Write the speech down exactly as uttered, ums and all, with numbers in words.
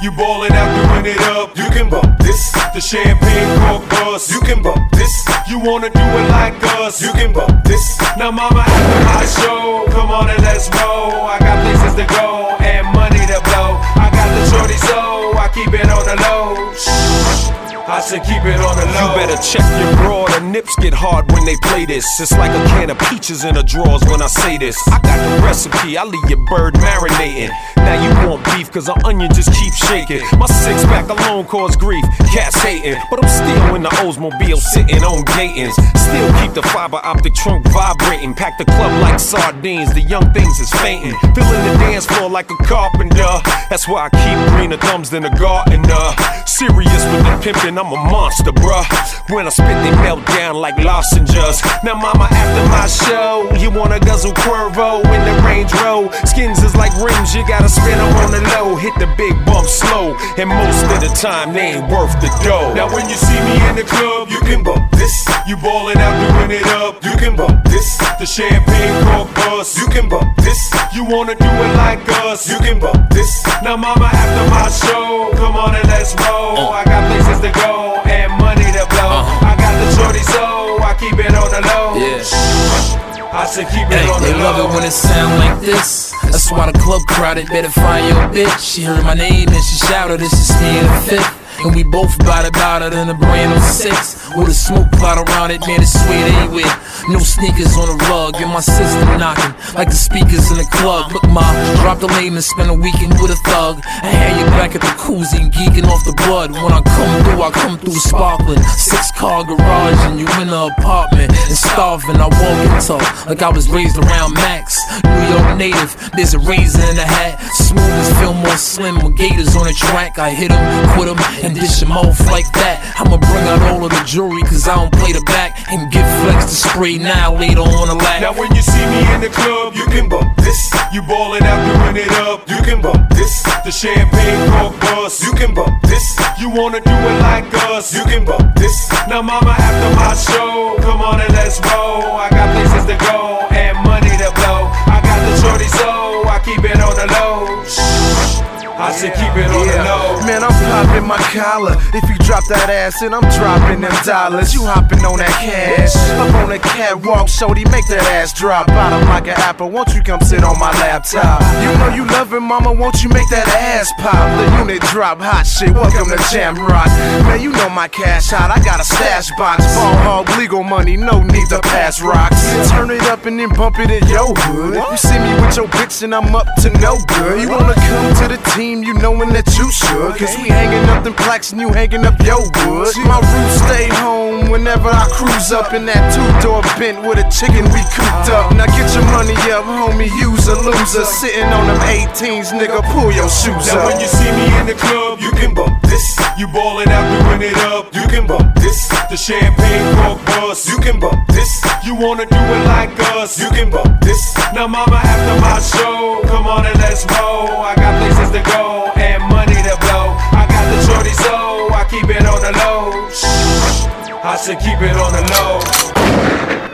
You ballin' out, doing it up. You can bump this. The champagne cork bus. You can bump this. You wanna do it like us. You can bump this. Now mama, after my show, come on and let's roll. I got places to go and money to blow. I got the shorty, so I keep it on the low. Shh. I said keep it on the low. You better check your bra, the nips get hard when they play this. It's like a can of peaches in the drawers when I say this. I got the recipe, I leave your bird marinating. Now you want beef cause the onion just keeps shaking. My six pack alone cause grief, cats hating. But I'm still in the Oldsmobile sitting on Gatins. Still keep the fiber optic trunk vibrating. Pack the club like sardines, the young things is fainting. Filling the dance floor like a carpenter. That's why I keep greener thumbs than a gardener. Serious with the pimpin', I'm a monster, bruh. When I spit, they melt down like lozenges. Now, mama, after my show, you wanna guzzle Cuervo in the Range Road. Skins is like rims, you gotta spin them on the low. Hit the big bump slow, and most of the time, they ain't worth the dough. Now, when you see me in the club, you can bump this. You ballin' out, doing it up. You can bump this. The champagne cork bus. You can bump this. You wanna do it like us. You can bump this. Now, mama, after my show, come on and let's roll. I got places to go and money to blow. Uh-huh. I got the shorty, so I keep it on the low. Yeah. I said keep it hey, on the they low. love it when it sound like this. That's why the club crowded. Better find your bitch. She heard my name and she shouted, this is me in the fifth. And we both bout about it in a brand new six. With a smoke cloud around it, man, it's sweet anyway. No sneakers on the rug, and my system knocking like the speakers in the club. Look, ma, drop the lane and spend a weekend with a thug. I had you back at the koozie and geeking off the blood. When I come through, I come through sparkling. Six car garage and you in the apartment. And starving, I walk and talk like I was raised around Max. New York native, there's a razor in the hat. Smooth as Fillmore Slim with gators on the track. I hit him, quit him, and dish him off like that. I'ma bring out all of the jewelry cause I don't play the back. And get flex to spray now later on the lap. Now when you see me in the club, you can bump this. You ballin' out, doing it up. You can bump this. The champagne cork bus. You can bump this. You wanna do it like us. You can bump this. Now mama, after my show, come on and let's roll. I got places to go and money to blow. I got the shorty, so I keep it on the low. Shh. I said keep it on yeah. the low. Man, I'm popping my collar. If you drop that ass, then I'm dropping them dollars. You hopping on that cash. Up on the catwalk, shorty, make that ass drop. Bottom like an apple, won't you come sit on my laptop? You know you love it, mama, won't you make that ass pop? The unit drop, hot shit, welcome to Jamrock. Man, you know my cash hot, I got a stash box. Ball hog, legal money, no need to pass rocks. Turn it up and then bump it in your hood. You see me with your bitch and I'm up to no good. You wanna come to the team? You knowin' that you should. Cause we hanging up them plaques and you hanging up your wood. My roots stay home whenever I cruise up in that two-door Bent with a chicken we cooped up. Now get your money up, homie, use a loser. Sitting on them eighteens, nigga, pull your shoes now up. Now when you see me in the club, you can bump this. You ballin' out, doing it up. You can bump this. The champagne cork bus. You can bump this. You wanna do it like us. You can bump this. Now mama, after my show, come on and let's roll. I got places to go and money to blow. I got the shorty, so I keep it on the low. Shh. I said keep it on the low.